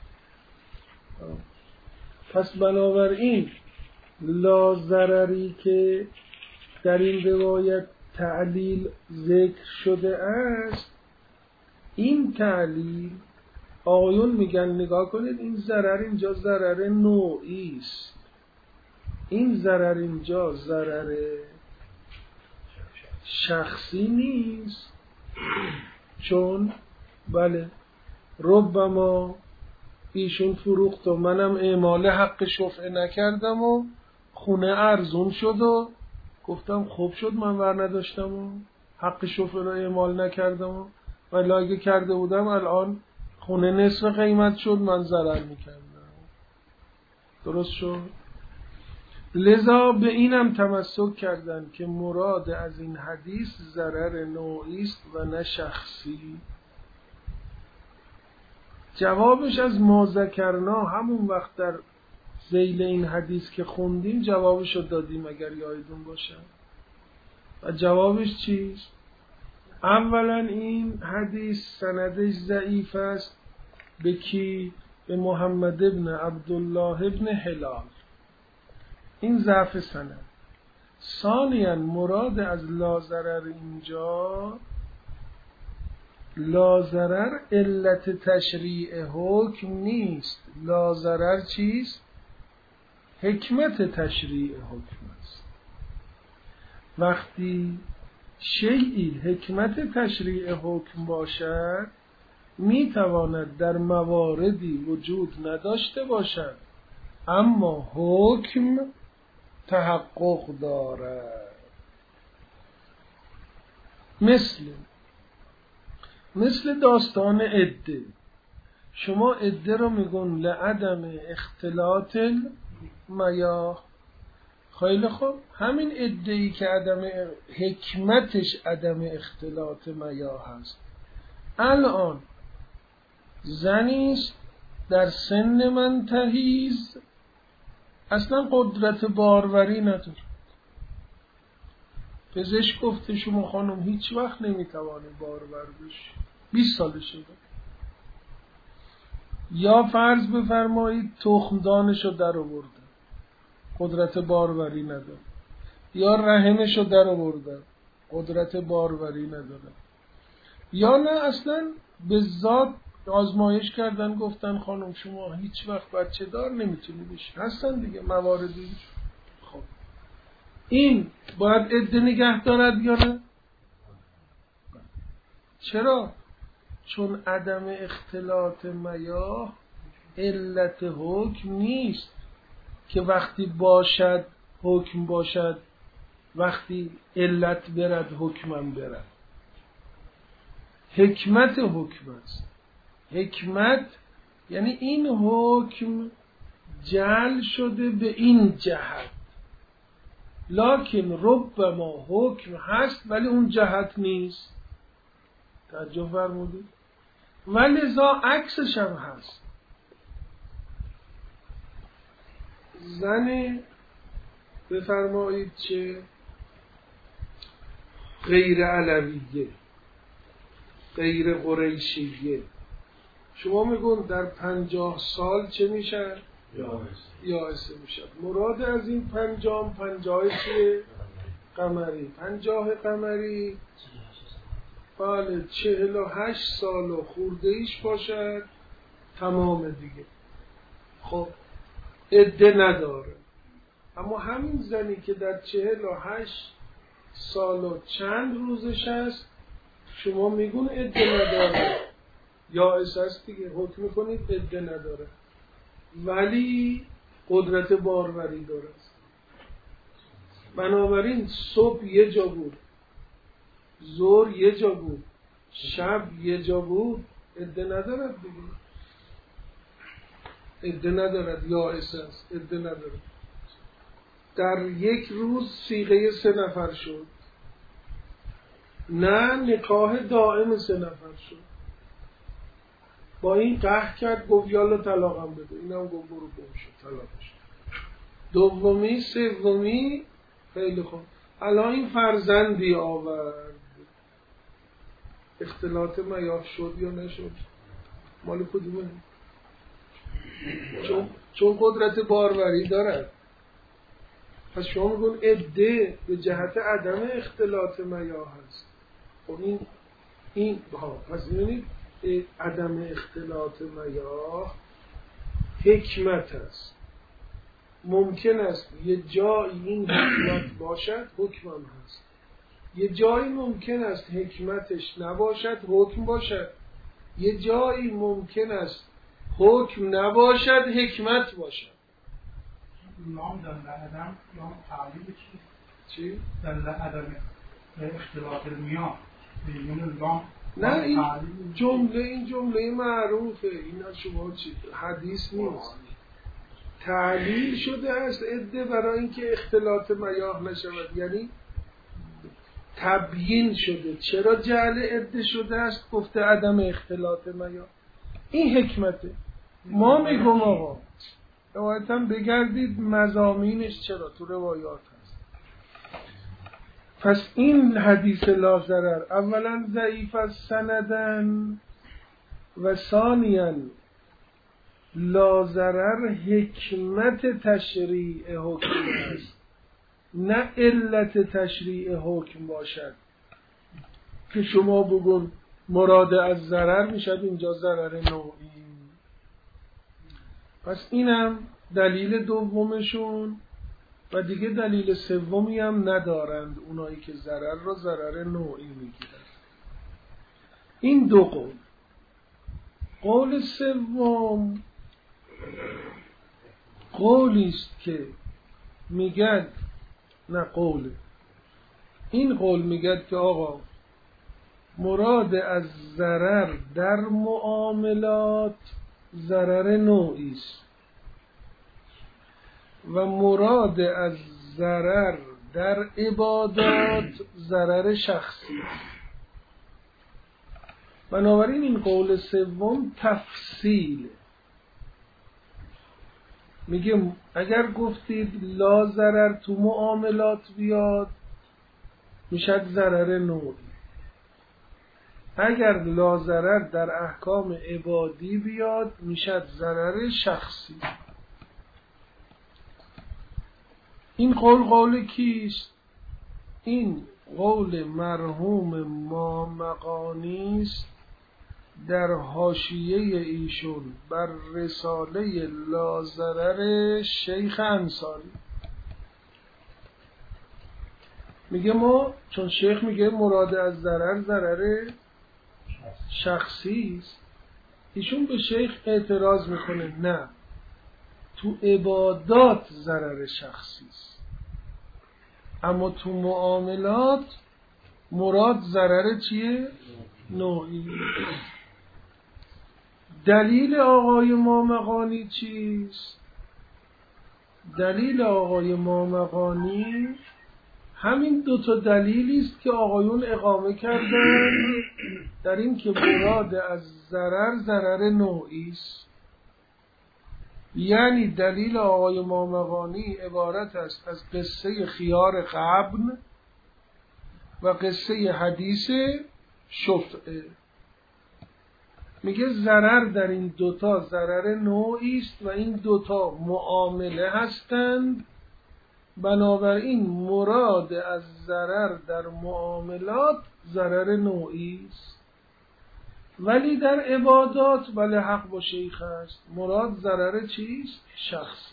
پس بنابراین لا ضرری که در این روایت تعلیل ذکر شده است، این تعلیل آقایون میگن نگاه کنید این ضرر اینجا ضرر نوعی است، این ضرر اینجا ضرر شخصی نیست. چون بله ربما ایشون فروخت و منم اعمال حق شفعه نکردم و خونه ارزون شد و گفتم خوب شد من ور نداشتم و حق شفعه رو اعمال نکردم ولی اگه کرده بودم الان خونه نصف قیمت شد من ضرر میکردم. درست شد؟ لذا به اینم تمسک کردن که مراد از این حدیث ضرر نوعی است و نه شخصی. جوابش از ما ذکرنا همون وقت در ذیل این حدیث که خوندیم جوابش رو دادیم اگر یادتون باشه. و جوابش چیست؟ اولا این حدیث سندش ضعیف است. به کی؟ به محمد ابن عبدالله ابن هلال. این ضعف سند. ثانیاً مراد از لا ضرر اینجا لا ضرر علت تشریع حکم نیست. لا ضرر چیست؟ حکمت تشریع حکم است. وقتی شیئی حکمت تشریع حکم باشد میتواند در مواردی وجود نداشته باشد اما حکم تحقق دارد. مثل داستان عده. شما عده رو میگن لعدم اختلاط المیاه. خیلی خوب، همین عده‌ای که حکمتش عدم اختلاط میاه هست. الان زنیست در سن منتهیز اصلا قدرت باروری نداره. پزشک گفته شما خانم هیچ وقت نمیتوانه بارور بشی، 20 سالشه. یا فرض بفرمایید تخمدانشو در آورده، قدرت باروری نداره. یا رحمشو در آورده، قدرت باروری نداره. یا نه اصلا به ذات آزمایش کردن گفتن خانم شما هیچ وقت بچه دار نمیتونی بشی. هستن دیگه مواردی. خب این باید عده نگه دارد یا نه؟ چرا؟ چون عدم اختلاط میاه علت حکم نیست که وقتی باشد حکم باشد، وقتی علت برد حکمم برد. حکمت حکم است. حکمت یعنی این حکم جعل شده به این جهت، لکن ربما حکم هست ولی اون جهت نیست. توجه فرمودید؟ ولذا عکسش هم هست. زن بفرمایید چه غیر علویه، غیر قریشیه، شما میگون در 50 سال چه میشن؟ یائسه میشن. مراد از این 50 چیه؟ قمری. 50 قمری بله 48 سال و خورده ایش باشد تمام دیگه. خب عده نداره. اما همین زنی که در 48 سال و چند روزش هست شما میگون عده نداره، یائسه است دیگه، حکم میکنید عده نداره ولی قدرت باروری داره. بنابراین صبح یه جا بود، ظهر یه جا بود، شب یه جا بود، عده ندارد دیگه، عده ندارد، یائس است، عده ندارد. در یک روز صیغه 3 نفر شد، نه نکاح دائم 3 نفر شد. با این قهر کرد، گفت یالا طلاقم بده، اینم گفت برو گم شد، طلاقش. دومی سومی خیلی خوب، الان این فرزندی آورد، اختلاط میاه شد یا نشد؟ مال کدومه؟ چون قدرت باروری دارد. پس شما میگون عده به جهت عدم اختلاط میاه هست. خب این پس ببینید عدم اختلاط میاه حکمت است. ممکن است یه جایی این حکمت باشد، حکمم هست. یه جایی ممکن است حکمتش نباشد، حکم باشد. یه جایی ممکن است حکم نباشد، حکمت باشد. نام دل عدم نام تعلیل چی؟ دل عدم اختلاط المیاه. نه این جمله معروفه، اینا شما چی؟ حدیث نیست. تعلیل شده است عده برای اینکه اختلاط میاه نشود، یعنی تبیین شده چرا جعل عده شده است، گفته عدم اختلاط میاه. این حکمته. ما میگم آقا روایتا بگردید مضامینش چرا تو روایات هست. پس این حدیث لا ضرر اولا ضعیف از سندن و ثانیاً لا ضرر حکمت تشریع حکم است، نه علت تشریع حکم باشد که شما بگون مراد از ضرر میشد اینجا ضرر نوعی. پس اینم دلیل دومشون و دیگه دلیل سومی هم ندارند اونایی که ضرر رو ضرر نوعی میگیرند. این دو قول. قول سوم قولی است که میگن نه قوله، این قول میگه که آقا مراد از ضرر در معاملات ضرر نوعی است و مراد از ضرر در عبادات ضرر شخصی است. بنابراین این قول سوم تفصیل میگه اگر گفتید لا ضرر تو معاملات بیاد میشد ضرر نوعی، اگر لا ضرر در احکام عبادی بیاد میشد ضرر شخصی. این قول کیست؟ این قول مرحوم مامقانی است در حاشیه ایشون بر رساله لا ضرر شیخ انصاری. میگه ما چون شیخ میگه مراد از ضرر ضرر شخصی است، ایشون به شیخ اعتراض میکنه نه تو عبادات ضرر شخصی است، اما تو معاملات مراد ضرر چیه؟ نوعی. دلیل آقای مامقانی چیست؟ دلیل آقای مامقانی همین دوتا دلیلی است که آقایون اقامه کردن در این که مراد از ضرر ضرر نوعی است. یعنی دلیل آقای مامقانی عبارت است از قصه خیار غبن و قصه حدیث شفعه. میگه ضرر در این دوتا ضرر نوعی است و این دوتا معامله هستند، بنابراین مراد از ضرر در معاملات ضرر نوعی است، ولی در عبادات بله حق با شیخ است، مراد ضرر چیست؟ شخصی.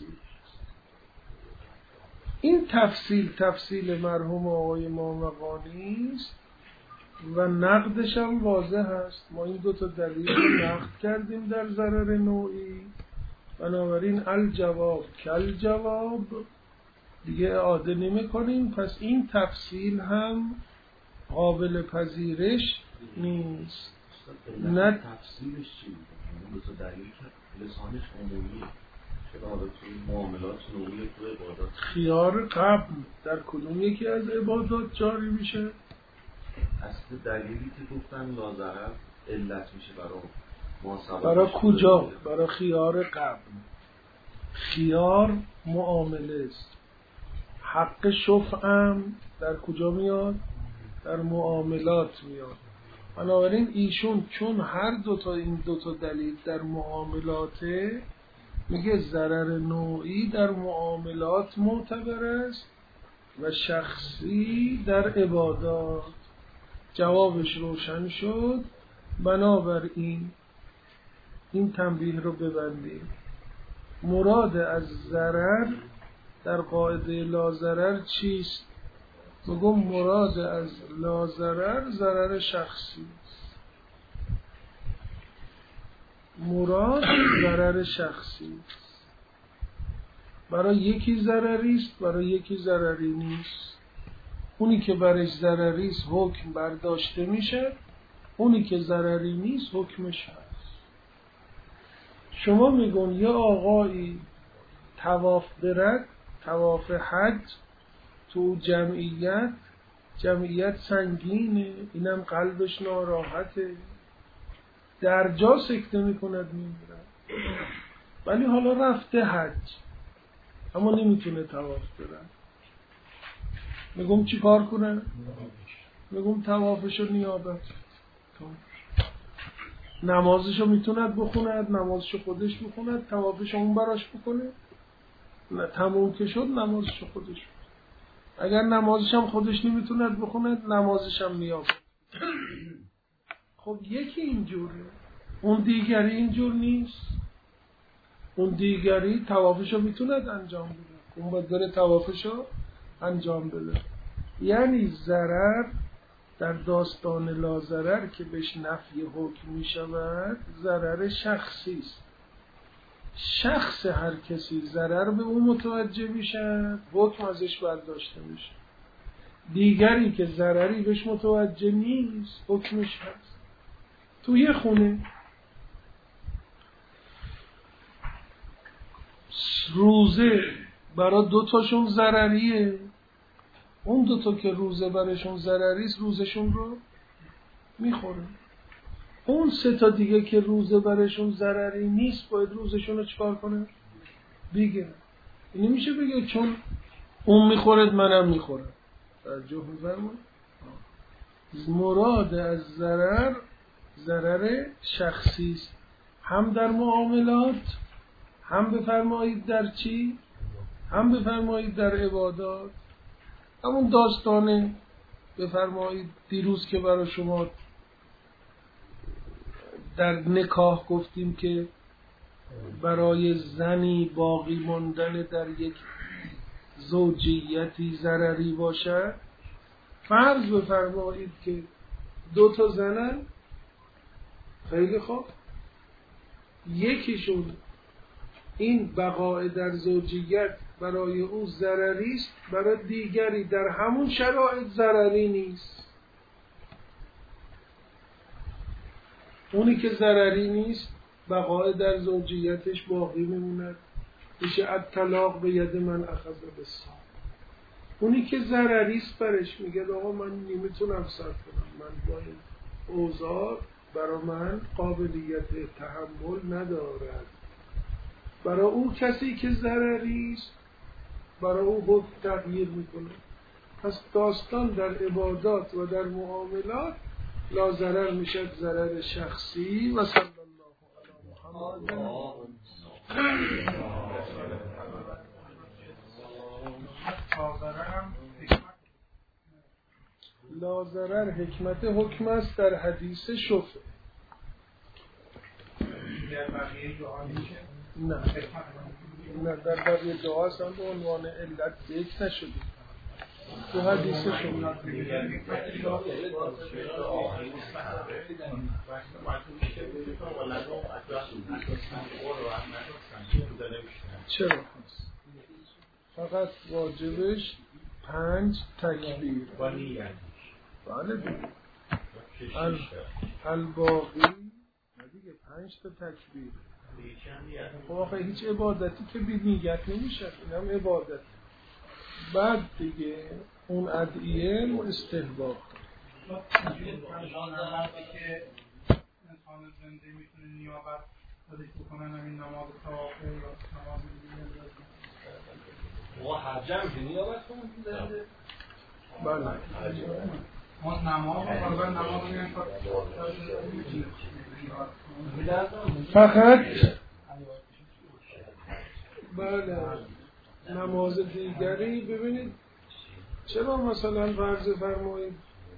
این تفصیل مرحوم آقای مامقانی است و نقدش هم واضح است. ما این دوتا دلیل رو نقد کردیم در ضرر نوعی، بنابراین الجواب کل جواب دیگه اعاده نمی کنیم. پس این تفصیل هم قابل پذیرش نیست. نه تفسیرش چی بود؟ اون دو تا دلیل که لسانش عمومیه، چرا حالا توی معاملات نوعی توی عبادات خیار قبل در کدوم یکی از عبادات جاری میشه؟ اصل دلیلی که گفتن لازرب علت میشه برای ما برای کجا؟ برای خیار قبل. خیار معامله است. حق شفعم در کجا میاد؟ در معاملات میاد. بنابراین ایشون چون هر دوتا این دوتا دلیل در معاملاته، میگه ضرر نوعی در معاملات معتبر است و شخصی در عبادات. جوابش روشن شد. بنابراین این تنبیه رو ببندیم. مراد از ضرر در قاعده لا چیست؟ بگم مراد از لا ضرر شخصی است. مراد ضرر شخصی است. برای یکی ضرری است، برای یکی ضرری نیست. اونی که برش ضرری است حکم برداشته میشه، اونی که ضرری نیست حکمش هست. شما میگون یه آقایی طواف برد، طواف حج تو جمعیت سنگینه، اینم قلبش ناراحته، در جا سکته میکند میمیرد، ولی حالا رفته حج اما نمیتونه طواف برد. میگم چی کار کنه؟ میگم طوافشو نیابت. نمازشو میتوند بخوند، نمازشو خودش بخوند، طوافشو اون براش بکنه. نه تموم که شد نمازشو خودش بخوند. اگر نمازش هم خودش نمیتوند بخوند، نمازش هم نیابت. خب یکی اینجوره، اون دیگری اینجور نیست. اون دیگری طوافشو میتوند انجام بده، اون باید بره طوافشو انجام بده. یعنی ضرر در داستان لا ضرر که بهش نفی حکم می شود، ضرر شخصی است. شخص هر کسی ضرر به اون متوجه میشه، حکم ازش برداشته میشه. دیگری که ضرری بهش متوجه نیست، حکمش هست. توی خونه روزه برای دوتاشون ضرریه، اون دوتا که روزه برشون ضرریست روزشون رو میخوره. اون سه تا دیگه که روزه برشون ضرری نیست باید روزشون رو چکار کنه؟ بگیره. این نمیشه بگه چون اون میخورد منم میخورم. توجه می‌فرمایید؟ مراد از ضرر شخصی است، هم در معاملات، هم بفرمایید در چی؟ هم بفرمایید در عبادات. همون داستانه بفرمایید دیروز که برای شما در نکاح گفتیم که برای زنی باقی ماندن در یک زوجیتی ضرری باشد. فرض بفرمایید که دو تا زنن، خیلی خوب، یکیشون این بقای در زوجیت برای او ضرری است، برای دیگری در همون شرایط ضرری نیست. اونی که ضرری نیست بقای در زوجیتش باقی میموند، میشه الطلاق به ید من اخذ بالصبر. اونی که ضرری است برش میگه آقا من نمیتونم صبر کنم، من با این اوضاع برای من قابلیت تحمل ندارد. برای اون کسی که ضرری است برای او حکم تغییر میکنه. پس داستان در عبادات و در معاملات لا ضرر میشد ضرر شخصی. و صلی الله علی محمد. لا ضرر حکمت حکم است در حدیث شفع. نه در بقیه دعا اصلا به عنوان علت ذکر نشده. تو حدیث شما چرا هست؟ فقط واجبش 5 تکبیر. بله دیگه. الباقی دیگه 5 تا تکبیر. واقعا هیچ عبادتی که بی نیت نمیشه، اینم عبادت. بعد دیگه اون ادعیه و استحباب. که انسان زنده میتونه نیابت خودش بکنن همین نماز طواف یا نماز دیگه حجم که نیابت کنن زنده؟ بله. ما نماز فقط بله نماز دیگری ببینید چرا مثلا فرض فرمایید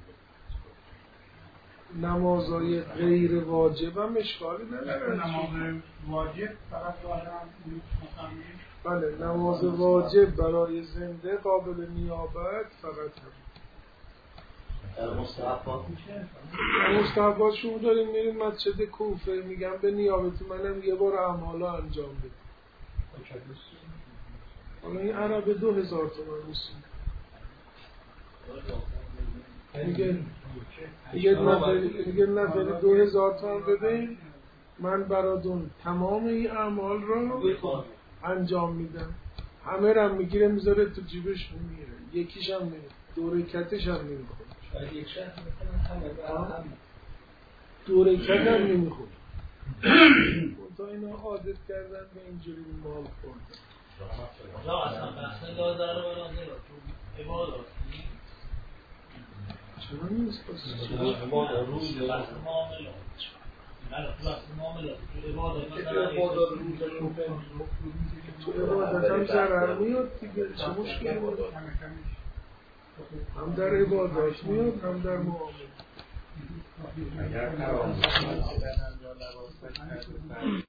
نمازهای غیر واجب هم اشکالی نداره. نماز واجب فقط بله نماز واجب برای زنده قابل نیابت فقط مستحبات میشه. مستحبات شما داریم میریم مسجد کوفه میگم به نیابت منم یه بار اعمالا انجام بده. حالا این عرب 2000 تومان میسید میگه نفر 2000 تومان بده من براتون تمام این اعمال رو انجام میدم. همه رم میگیره میذاره تو جیبش میمیره، یکیش هم میره، دو رکعتش هم نمیخوره، دو رکعت هم نمیخوره. تا اینا عادت کردن به اینجوری مال خوردن. اصلا بحث لازر رو برانده رو تو عبادات چرا نیست بس؟ بحث معاملات تو عبادت هم ضرر میاد دیگه، چه مشکلی بود؟ هم در عبادات میاد هم در معاملات. اگر